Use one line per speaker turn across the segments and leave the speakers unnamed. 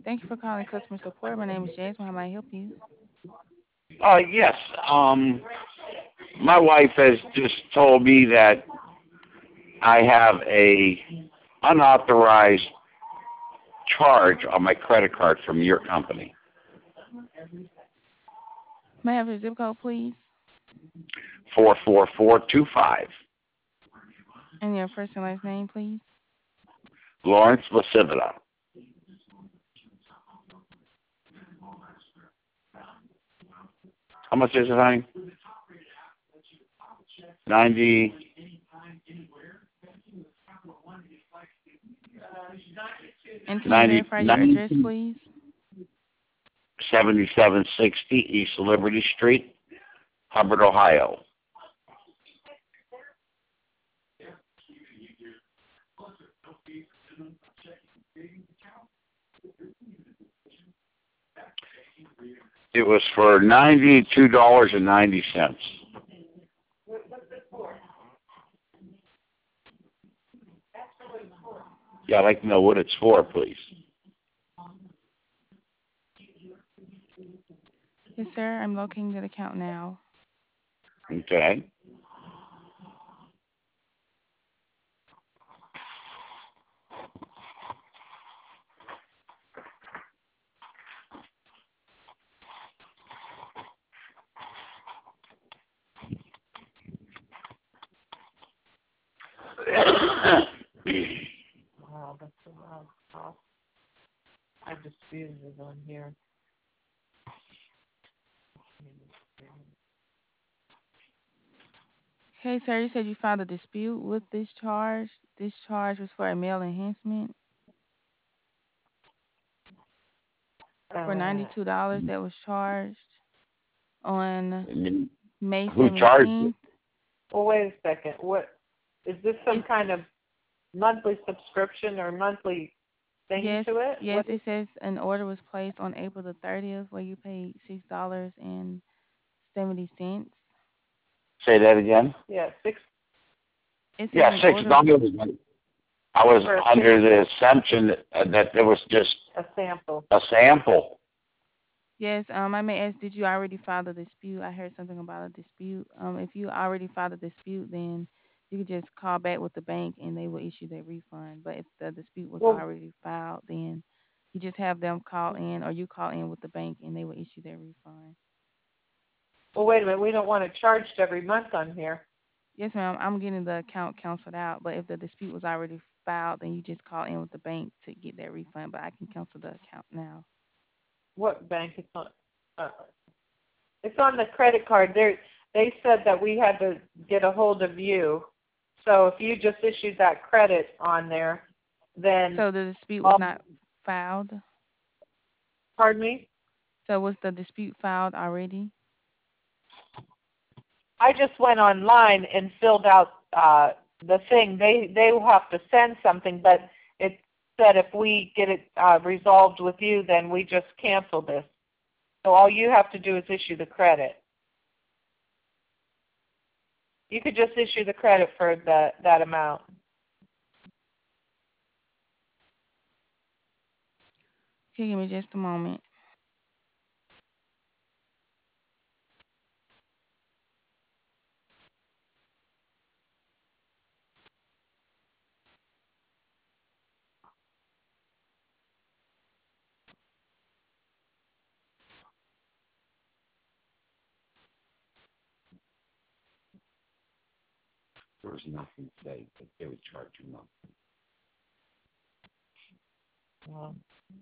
Thank you for calling customer support. My name is Jasmine. How may I help you?
Yes. My wife has just told me that I have a unauthorized charge on my credit card from your company.
May I have your zip code, please?
44425.
And your first and last name, please?
Lawrence Lasivita. How much is it, honey? 90,
And can you
90,
verify your address,
90
please?
7760 East Liberty Street, Hubbard, Ohio. It was for $92.90. Yeah, I'd like to know what it's for, please.
Yes, sir. I'm locating the account now.
Okay.
Wow, that's a lot of cost. I disputed it on here.
Okay, sir. You said you filed a dispute with this charge. This charge was for a mail enhancement for
Uh,
$92 that was charged on May
Who charged it?
17th.
well, wait a second. What is this? Some
It's
kind of monthly subscription or monthly thing
yes,
to it?
yes.
What is?
It says an order was placed on April the 30th where you paid $6.70.
Say that again?
Yeah, six
It says
Yeah,
an
six
order.
dollars. I was
for a
under the assumption that there was just
a sample.
a sample.
Yes, I may ask, did you already file the dispute? I heard something about a dispute. If you already filed a dispute, then you could just call back with the bank and they will issue that refund. But if the dispute was
Well,
already filed, then you just have them call in or you call in with the bank and they will issue their refund.
well, wait a minute. We don't want it charged every month on here.
Yes, ma'am, I'm getting the account canceled out. But if the dispute was already filed, then you just call in with the bank to get that refund. But I can cancel the account now.
What bank it's on? Uh, it's on the credit card. They said that we had to get a hold of you. So if you just issued that credit on there, then
So the dispute was
all,
not filed.
pardon me?
So was the dispute filed already?
I just went online and filled out the thing. They will have to send something, but it said if we get it resolved with you, then we just cancel this. So all you have to do is issue the credit. You could just issue the credit for that amount.
Okay, give me just a moment.
There was nothing to say that they would charge you money.
Um,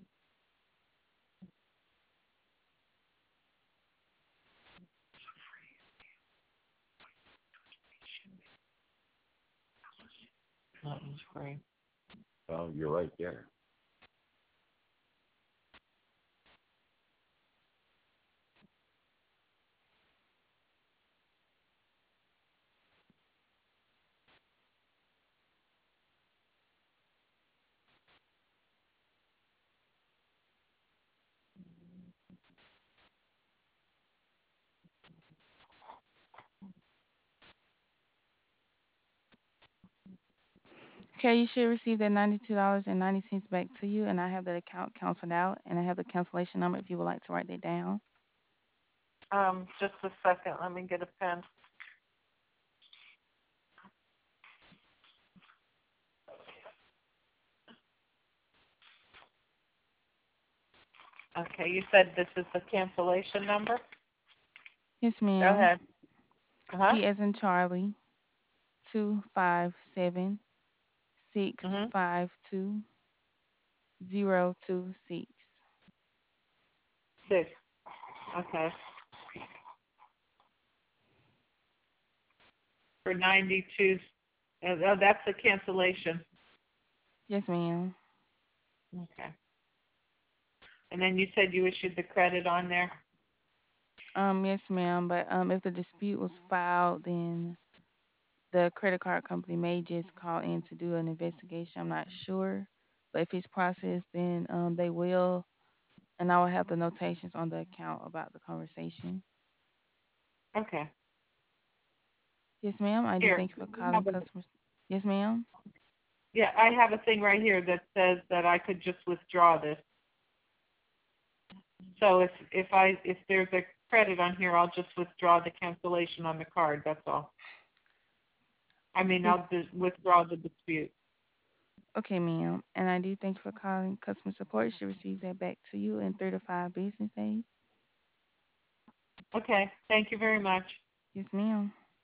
Nothing's free.
Well, you're right there.
Okay, you should receive that $92.90 back to you, and I have that account canceled out, and I have the cancellation number if you would like to write that down.
Just a second. Let me get a pen. Okay, you said this is the cancellation number?
Yes,
Go
ma'am.
ahead. Uh-huh.
C as in Charlie, 257 six
Mm-hmm.
five two 026.
Six. Okay. For 92. Oh, that's the cancellation.
Yes, ma'am.
Okay. And then you said you issued the credit on there?
Yes, ma'am. But if the dispute was filed, then the credit card company may just call in to do an investigation. I'm not sure. But if it's processed, then they will, and I will have the notations on the account about the conversation.
Okay.
Yes, ma'am. I do
Here.
thank you for calling customers. Yes, ma'am.
Yeah, I have a thing right here that says that I could just withdraw this. So if there's a credit on here, I'll just withdraw the cancellation on the card. That's all. I mean,
Yes.
I'll just withdraw the dispute.
Okay, ma'am. And I do thank you for calling customer support. You should receive that back to you in 3 to 5 business days.
Okay. Thank you very much.
Yes, ma'am.